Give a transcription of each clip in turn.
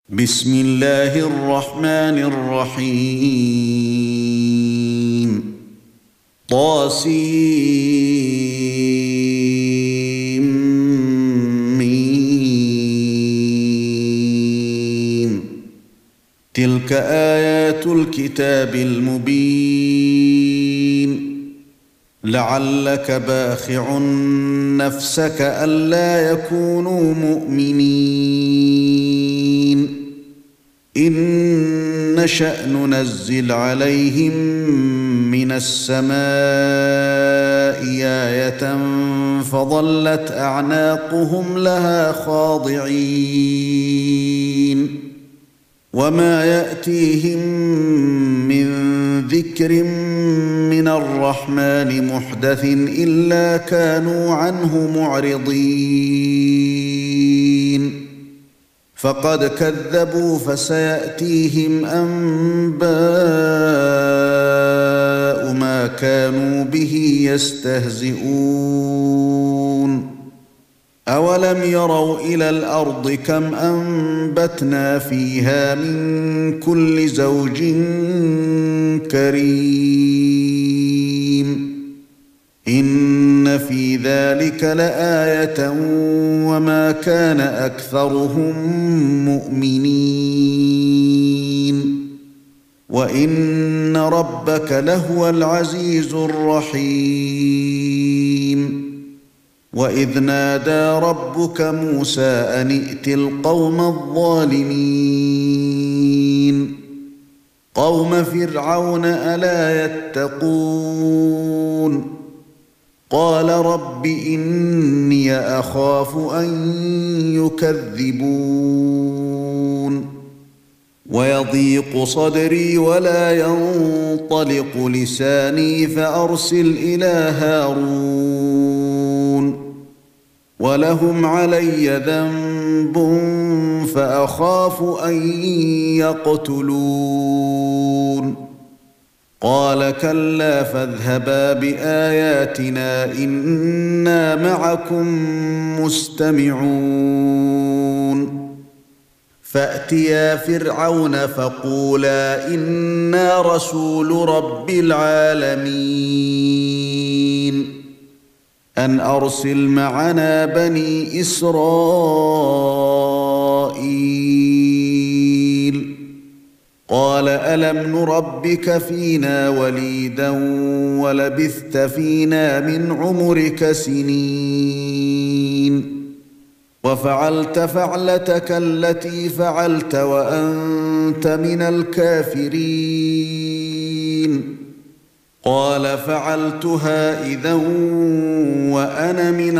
بسم الله الرحمن الرحيم طاسيم تلك آيات الكتاب المبين لعلك باخع نفسك ألا يكونوا مؤمنين إن نشأ ننزل عليهم من السماء آية فظلت أعناقهم لها خاضعين وما يأتيهم من ذكر من الرحمن محدث إلا كانوا عنه معرضين فقد كذبوا فسيأتيهم أنباء ما كانوا به يستهزئون أولم يروا إلى الأرض كم أنبتنا فيها من كل زوج كريم إن في ذلك لآية وما كان أكثرهم مؤمنين وإن ربك لهو العزيز الرحيم وإذ نادى ربك موسى أن ائت القوم الظالمين قوم فرعون ألا يتقون قال رب إني أخاف أن يكذبون ويضيق صدري ولا ينطلق لساني فأرسل إلى هارون ولهم علي ذنب فأخاف أن يقتلون قال كلا فاذهبا بآياتنا إنا معكم مستمعون فأتيا فرعون فقولا إنا رسول رب العالمين أن أرسل معنا بني إسرائيل قال ألم نربك فينا وليدا ولبثت فينا من عمرك سنين وفعلت فعلتك التي فعلت وأنت من الكافرين قال فعلتها إذا وأنا من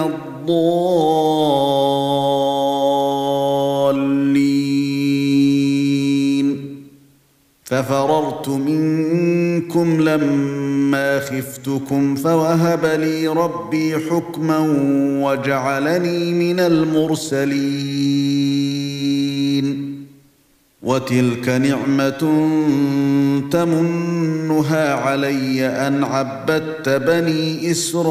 الضالين ففررت منكم لما خفتكم فوهب لي ربي حكما وجعلني من المرسلين وتلك نعمة تمنها علي أن عبدت بني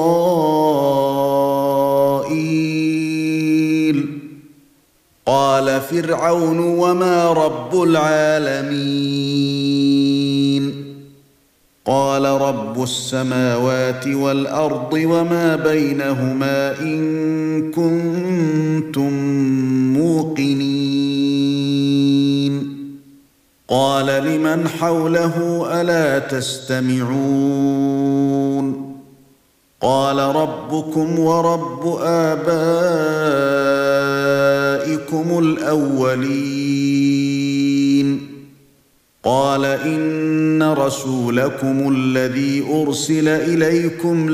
إسرائيل قال فرعون وما رب العالمين قال رب السماوات والأرض وما بينهما إن كنتم موقنين قال لمن حوله ألا تستمعون قال ربكم ورب آبائكم الأولين قال إن رسولكم الذي أرسل إليكم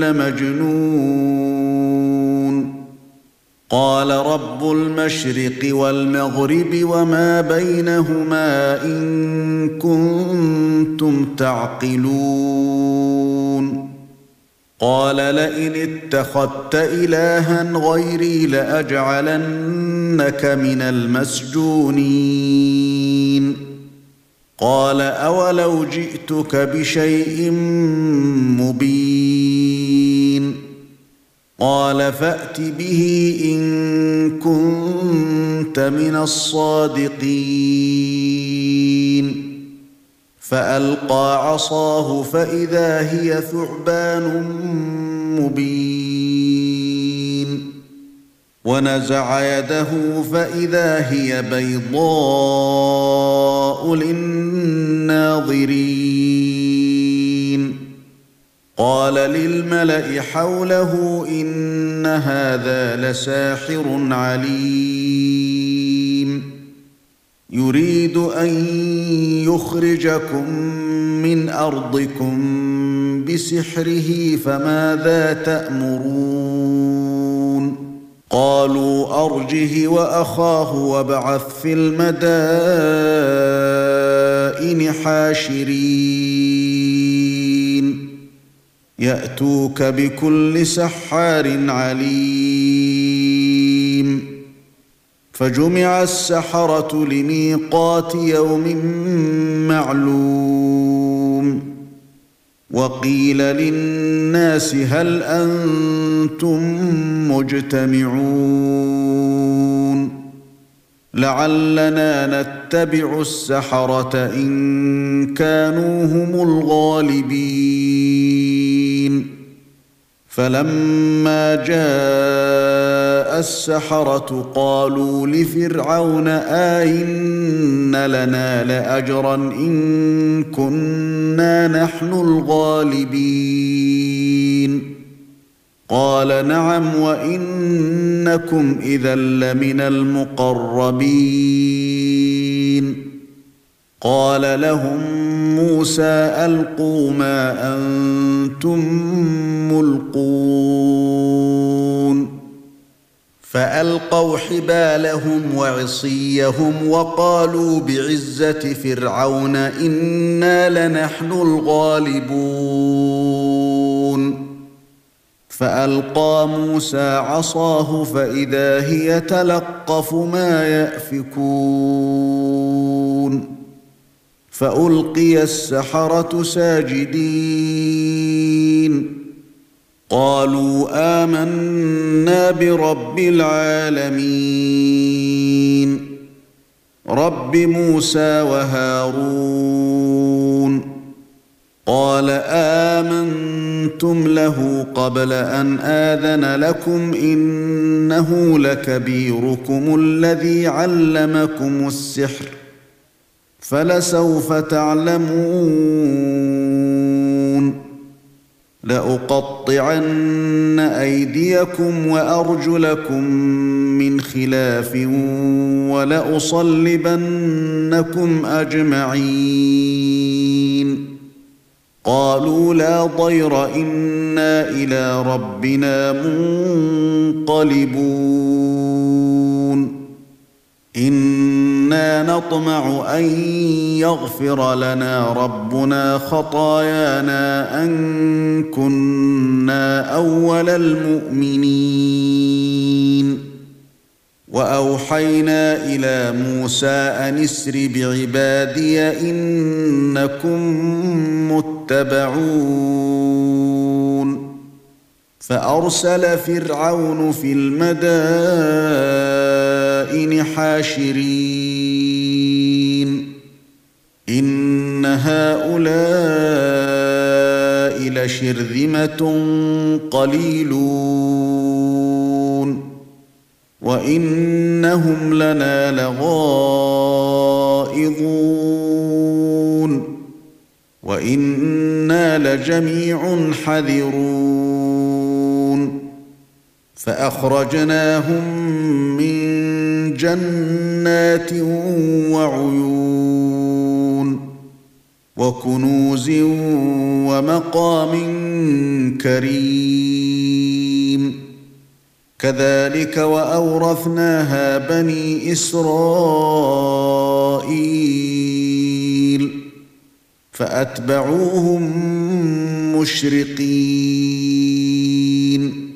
لمجنون قال رب المشرق والمغرب وما بينهما إن كنتم تعقلون قال لئن اتخذت إلها غيري لأجعلنك من المسجونين قال أولو جئتك بشيء مبين قال فأت به إن كنت من الصادقين فألقى عصاه فإذا هي ثعبان مبين ونزع يده فإذا هي بيضاء للناظرين قال للملأ حوله إن هذا لساحر عليم يريد أن يخرجكم من أرضكم بسحره فماذا تأمرون قالوا أرجه وأخاه وابعث في المدائن حاشرين يأتوك بكل سحار عليم فجمع السحرة لميقات يوم معلوم وقيل للناس هل أنتم مجتمعون لعلنا نتبع السحرة إن كانوا هم الغالبين فلما جاء السحرة قالوا لفرعون آئن لنا لأجرا إن كنا نحن الغالبين قال نعم وإنكم إذا لمن المقربين قال لهم موسى ألقوا ما أنتم ملقون فألقوا حبالهم وعصيهم وقالوا بعزة فرعون إنا لنحن الغالبون فألقى موسى عصاه فإذا هي تلقف ما يأفكون فألقي السحرة ساجدين قالوا آمنا برب العالمين رب موسى وهارون قال آمنتم له قبل أن آذن لكم إنه لكبيركم الذي علمكم السحر فلسوف تعلمون لأقطعن أيديكم وأرجلكم من خلاف ولأصلبنكم أجمعين قالوا لا ضير إنا إلى ربنا منقلبون إنا نطمع أن يغفر لنا ربنا خطايانا أن كنا أول المؤمنين وأوحينا إلى موسى أن اسر بعبادي إنكم متبعون فأرسل فرعون في المدائن حاشرين إن هؤلاء لشرذمة قليلون وإنهم لنا لغائظون وإنا لجميع حذرون فأخرجناهم من جنات وعيون وكنوز ومقام كريم كذلك وأورثناها بني إسرائيل فأتبعوهم مشرقين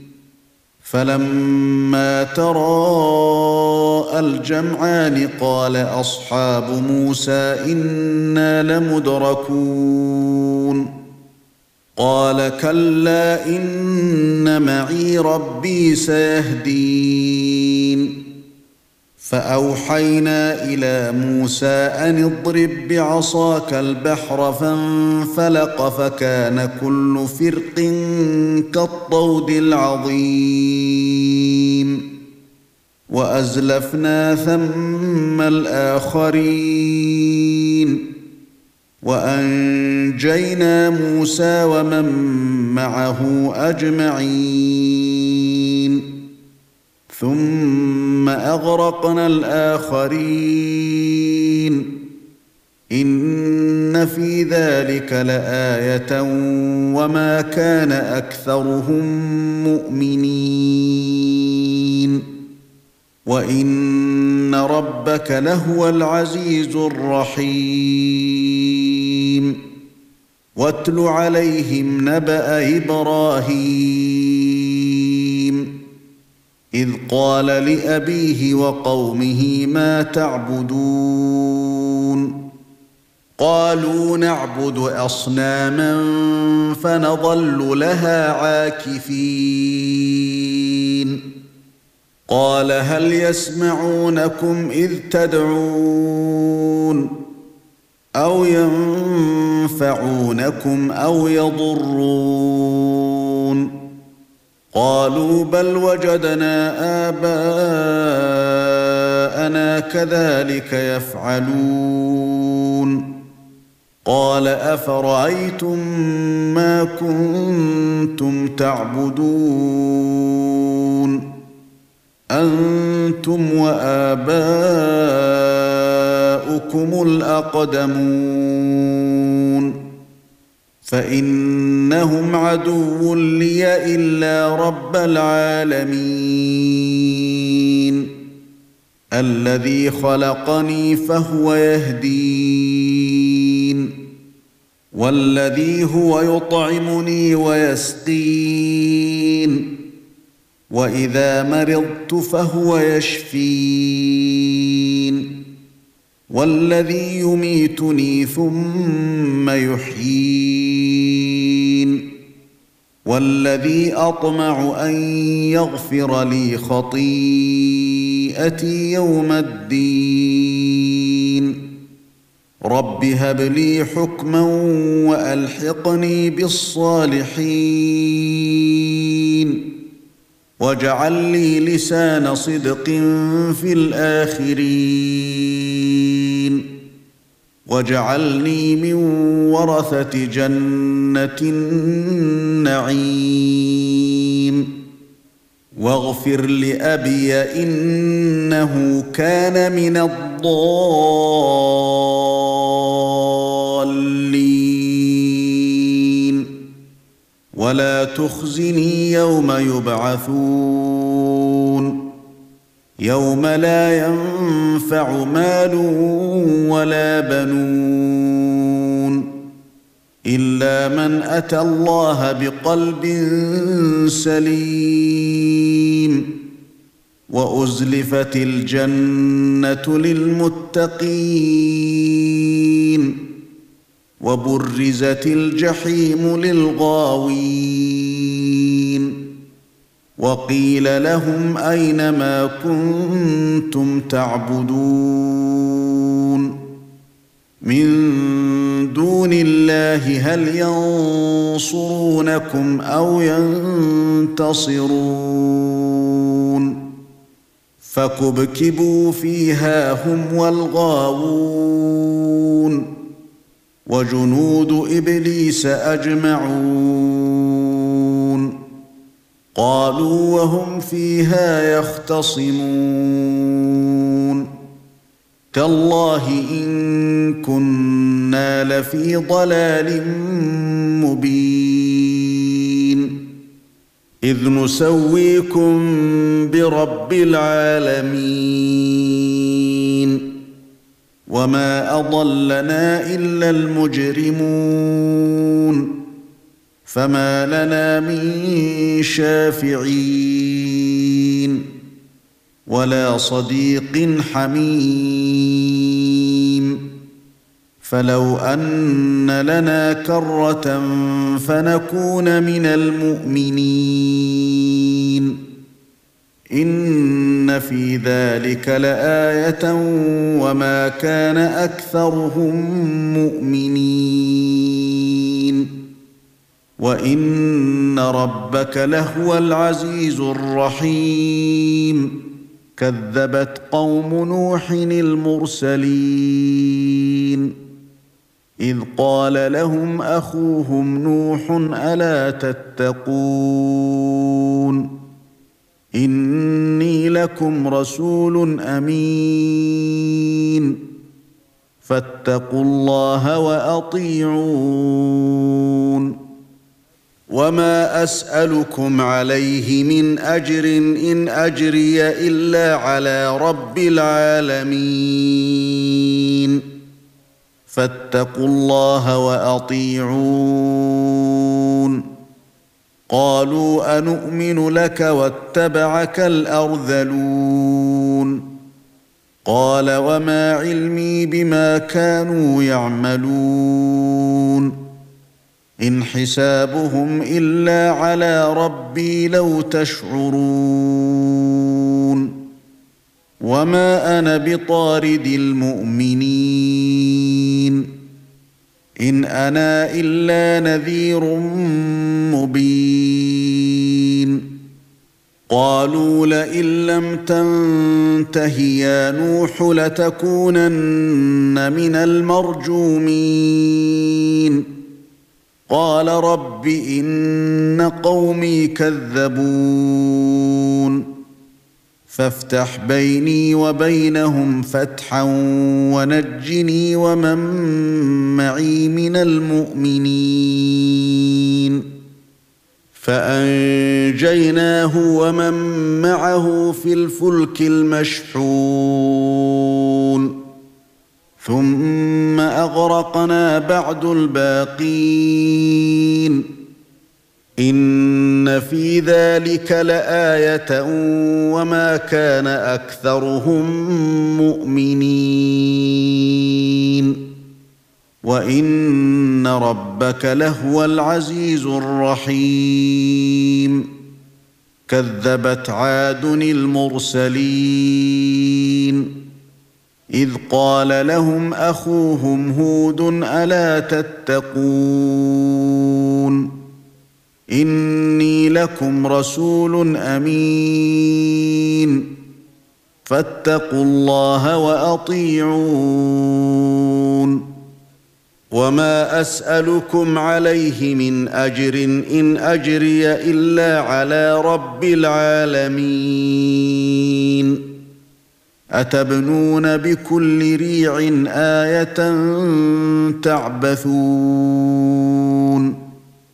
فلما تراءى الجمعان قال أصحاب موسى إنا لمدركون قال كلا إن معي ربي سيهدين فأوحينا إلى موسى أن اضرب بعصاك البحر فانفلق فكان كل فرق كالطود العظيم وأزلفنا ثم الآخرين وأنجينا موسى ومن معه أجمعين ثم أغرقنا الآخرين إن في ذلك لآية وما كان أكثرهم مؤمنين وإن ربك لهو العزيز الرحيم واتل عليهم نبأ إبراهيم إذ قال لأبيه وقومه ما تعبدون قالوا نعبد أصناما فنظل لها عاكفين قال هل يسمعونكم إذ تدعون أو ينفعونكم أو يضرون قالوا بل وجدنا آباءنا كذلك يفعلون قال أفرأيتم ما كنتم تعبدون أنتم وآباؤكم الأقدمون فإنهم عدو لي إلا رب العالمين الذي خلقني فهو يهدين والذي هو يطعمني ويسقين وإذا مرضت فهو يشفين والذي يميتني ثم يحيين والذي أطمع أن يغفر لي خطيئتي يوم الدين رب هب لي حكما وألحقني بالصالحين واجعل لي لسان صدق في الآخرين واجعلني من ورثة جنة النعيم واغفر لأبي إنه كان من الضالين ولا تخزني يوم يبعثون يوم لا ينفع مال ولا بنون إلا من أتى الله بقلب سليم وأزلفت الجنة للمتقين وبرزت الجحيم للغاوين وقيل لهم أين ما كنتم تعبدون من دون الله هل ينصرونكم أو ينتصرون فكبكبوا فيها هم والغاوون وجنود إبليس أجمعون قالوا وهم فيها يختصمون تالله إن كنا لفي ضلال مبين إذ نسويكم برب العالمين وما أضلنا إلا المجرمون فما لنا من شافعين ولا صديق حميم فلو أن لنا كرة فنكون من المؤمنين إن في ذلك لآية وما كان أكثرهم مؤمنين وإن ربك لهو العزيز الرحيم كذبت قوم نوح المرسلين إذ قال لهم أخوهم نوح ألا تتقون إني لكم رسول أمين فاتقوا الله وأطيعون وما أسألكم عليه من أجر إن أجري إلا على رب العالمين فاتقوا الله وأطيعون قالوا أنؤمن لك واتبعك الأرذلون قال وما علمي بما كانوا يعملون إن حسابهم إلا على ربي لو تشعرون وما أنا بطارد المؤمنين إن أنا إلا نذير مبين قالوا لئن لم تنته يا نوح لتكونن من المرجومين قال رب إن قومي كذبون فافتح بيني وبينهم فتحا ونجني ومن معي من المؤمنين فأنجيناه ومن معه في الفلك المشحون ثم أغرقنا بعد الباقين إن في ذلك لآية وما كان أكثرهم مؤمنين وإن ربك لهو العزيز الرحيم كذبت عاد المرسلين إذ قال لهم أخوهم هود ألا تتقون إني لكم رسول أمين فاتقوا الله وأطيعون وما أسألكم عليه من أجر إن أجري إلا على رب العالمين أتبنون بكل ريع آية تعبثون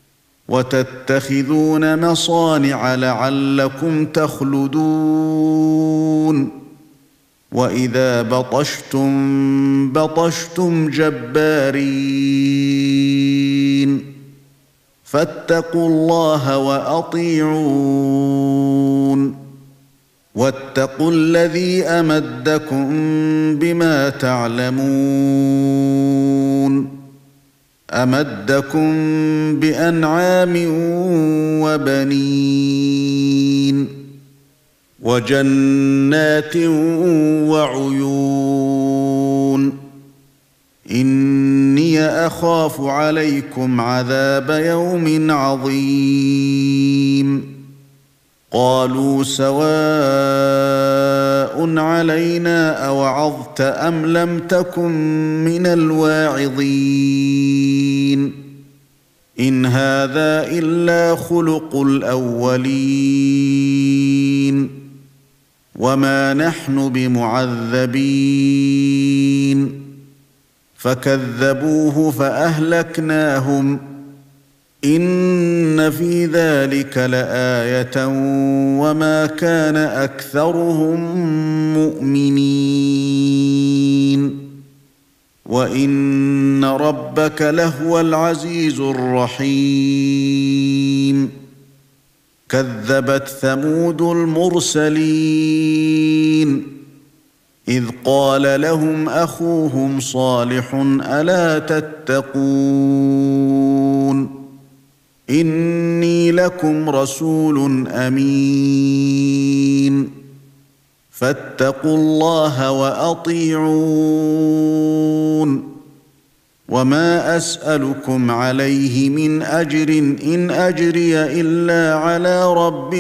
وتتخذون مصانع لعلكم تخلدون وإذا بطشتم بطشتم جبارين فاتقوا الله وأطيعون واتقوا الذي أمدكم بما تعلمون أمدكم بأنعام وبنين وجنات وعيون إني أخاف عليكم عذاب يوم عظيم قالوا سواء علينا أوعظت أم لم تكن من الواعظين إن هذا إلا خلق الأولين وما نحن بمعذبين فكذبوه فأهلكناهم إن في ذلك لآية وما كان أكثرهم مؤمنين وإن ربك لهو العزيز الرحيم كذبت ثمود المرسلين إذ قال لهم أخوهم صالح ألا تتقون إني لكم رسول أمين فاتقوا الله وأطيعون وما أسألكم عليه من أجر إن أجري إلا على رب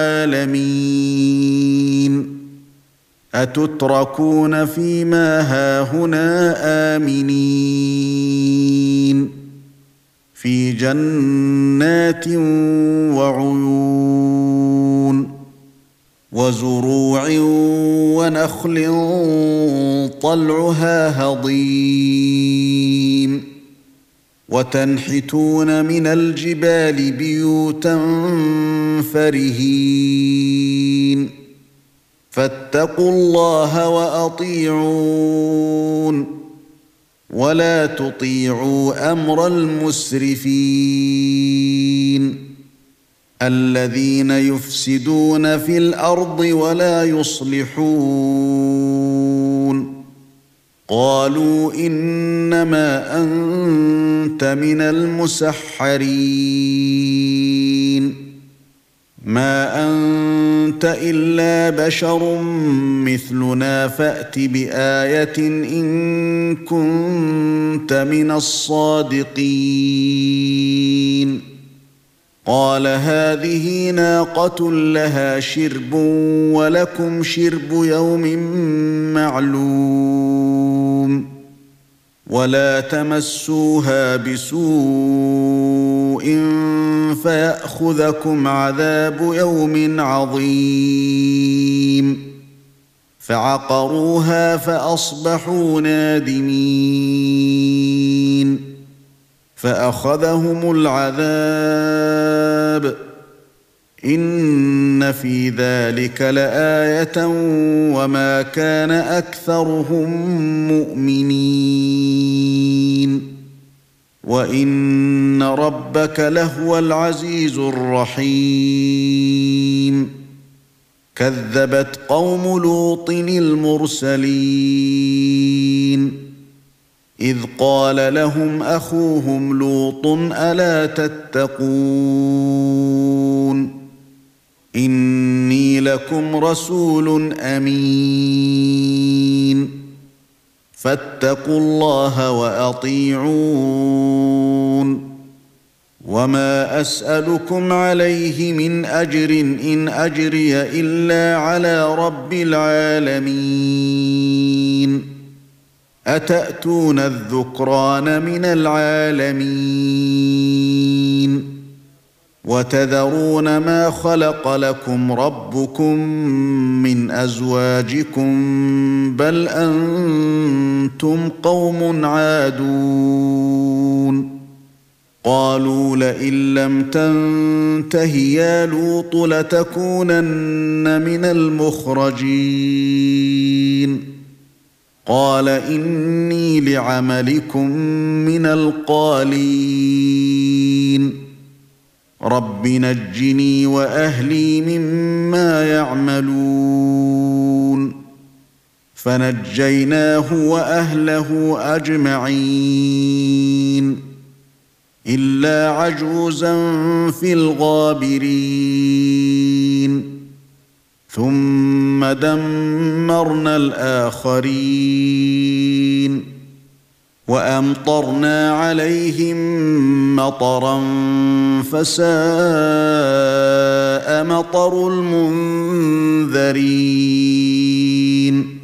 العالمين أتتركون فيما هاهنا آمنين في جنات وعيون وزروع ونخل طلعها هضيم وتنحتون من الجبال بيوتا فرهين فاتقوا الله وأطيعون ولا تطيعوا أمر المسرفين الذين يفسدون في الأرض ولا يصلحون قالوا إنما أنت من المسحرين ما أنت إلا بشر مثلنا فأت بآية إن كنت من الصادقين قال هذه ناقة لها شرب ولكم شرب يوم معلوم ولا تمسوها بسوء فيأخذكم عذاب يوم عظيم فعقروها فأصبحوا نادمين فأخذهم العذاب إن في ذلك لآية وما كان أكثرهم مؤمنين وإن ربك لهو العزيز الرحيم كذبت قوم لوط المرسلين إذ قال لهم أخوهم لوط ألا تتقون إني لكم رسول أمين فاتقوا الله وأطيعون وما أسألكم عليه من أجر إن أجري إلا على رب العالمين أتأتون الذكران من العالمين وتذرون ما خلق لكم ربكم من أزواجكم بل أنتم قوم عادون قالوا لئن لم تنته يا لوط لتكونن من المخرجين قال إني لعملكم من القالين رب نجني وأهلي مما يعملون فنجيناه وأهله أجمعين إلا عجوزا في الغابرين ثم دمرنا الآخرين وأمطرنا عليهم مطرا فساء مطر المنذرين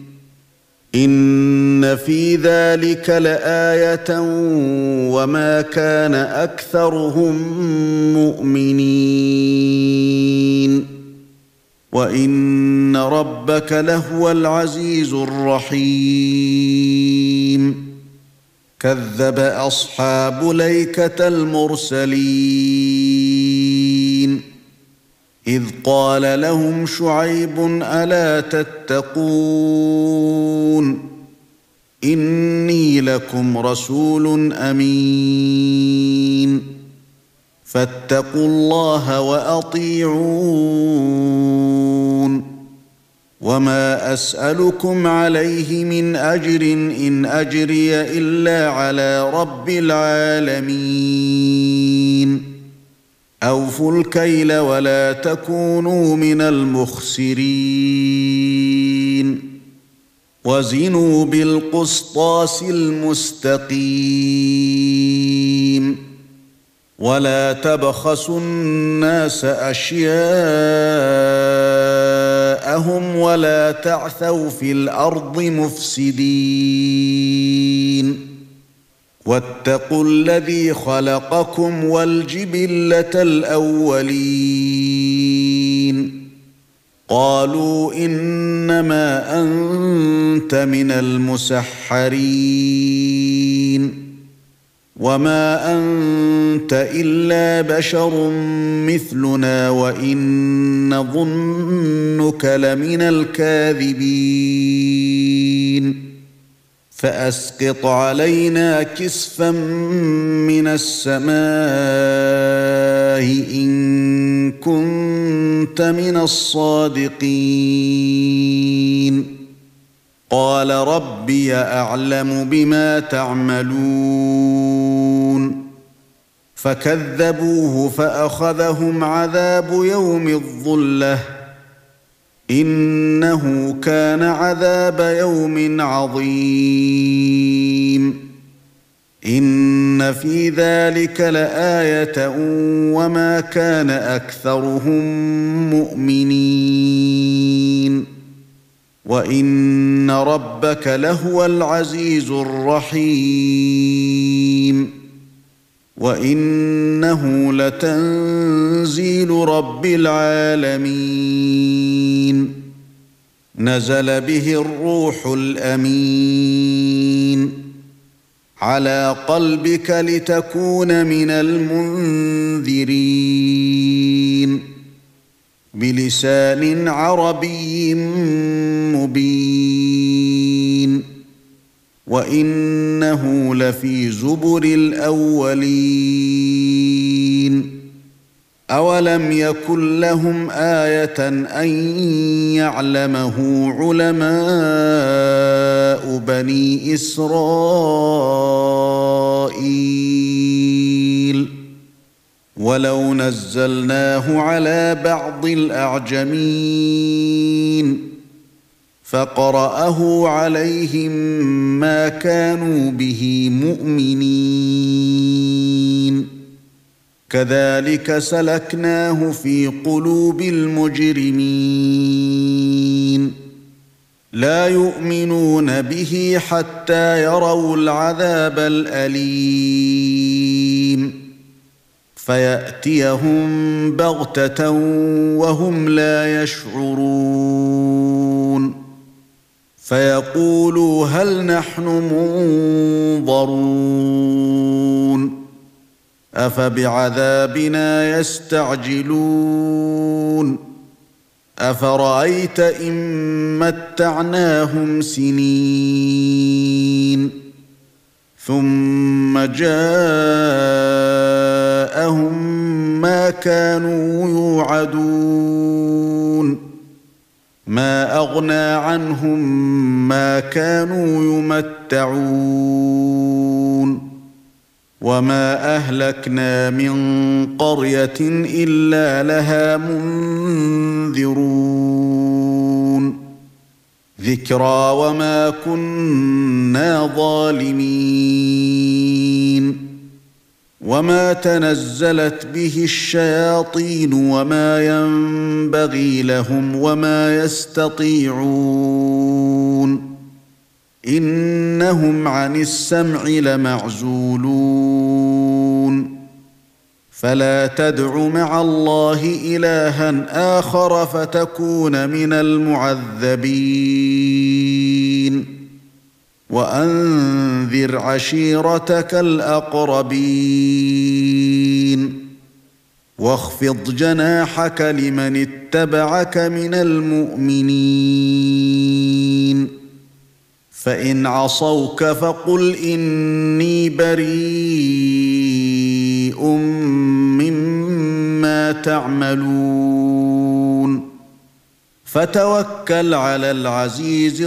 إن في ذلك لآية وما كان أكثرهم مؤمنين وإن ربك لهو العزيز الرحيم كذب أصحاب الأيكة المرسلين إذ قال لهم شعيب ألا تتقون إني لكم رسول أمين فاتقوا الله وأطيعون وما أسألكم عليه من أجر إن أجري إلا على رب العالمين أوفوا الكيل ولا تكونوا من المخسرين وزنوا بالقسطاس المستقيم ولا تبخسوا الناس أشياءهم ولا تعثوا في الأرض مفسدين واتقوا الذي خلقكم والجبلة الأولين قالوا إنما أنت من المسحرين وما أنت إلا بشر مثلنا وإن نظنك لمن الكاذبين فأسقط علينا كسفا من السماء إن كنت من الصادقين قال ربي أعلم بما تعملون فكذبوه فأخذهم عذاب يوم الظلة إنه كان عذاب يوم عظيم إن في ذلك لآية وما كان أكثرهم مؤمنين وإن ربك لهو العزيز الرحيم وإنه لتنزيل رب العالمين نزل به الروح الأمين على قلبك لتكون من المنذرين بلسان عربي مبين وإنه لفي زبر الأولين أولم يكن لهم آية أن يعلمه علماء بني إسرائيل ولو نزلناه على بعض الأعجمين فقرأه عليهم ما كانوا به مؤمنين كذلك سلكناه في قلوب المجرمين لا يؤمنون به حتى يروا العذاب الأليم فيأتيهم بغتة وهم لا يشعرون فيقولوا هل نحن منظرون أفبعذابنا يستعجلون أفرأيت إن متعناهم سنين ثم جاءهم ما كانوا يوعدون ما أغنى عنهم ما كانوا يمتعون وما أهلكنا من قرية إلا لها منذرون ذكرى وما كنا ظالمين وما تنزلت به الشياطين وما ينبغي لهم وما يستطيعون إنهم عن السمع لمعزولون فلا تدع مع الله إلها آخر فتكون من المعذبين وأنذر عشيرتك الأقربين واخفض جناحك لمن اتبعك من المؤمنين فإن عصوك فقل إني بريء مما تعملون فتوكل على العزيز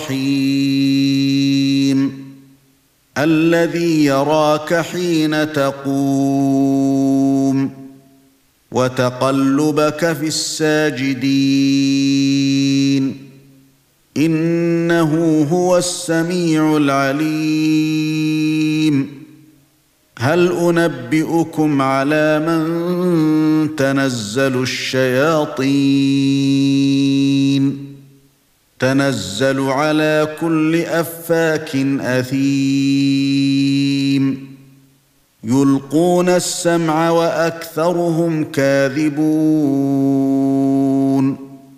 الرحيم الذي يراك حين تقوم وتقلبك في الساجدين إنه هو السميع العليم هل أنبئكم على من تنزل الشياطين تنزل على كل أفاك أثيم يلقون السمع وأكثرهم كاذبون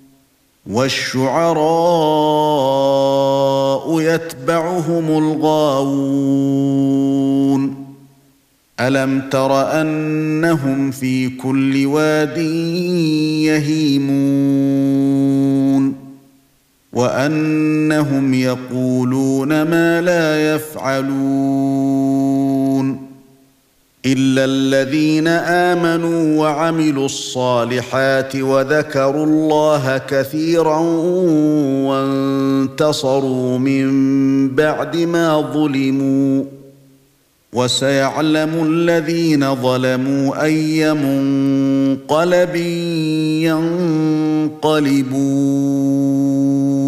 والشعراء يتبعهم الغاوون ألم تر أنهم في كل واد يهيمون وأنهم يقولون ما لا يفعلون إلا الذين آمنوا وعملوا الصالحات وذكروا الله كثيرا وانتصروا من بعد ما ظلموا وسيعلم الذين ظلموا أي منقلب ينقلبون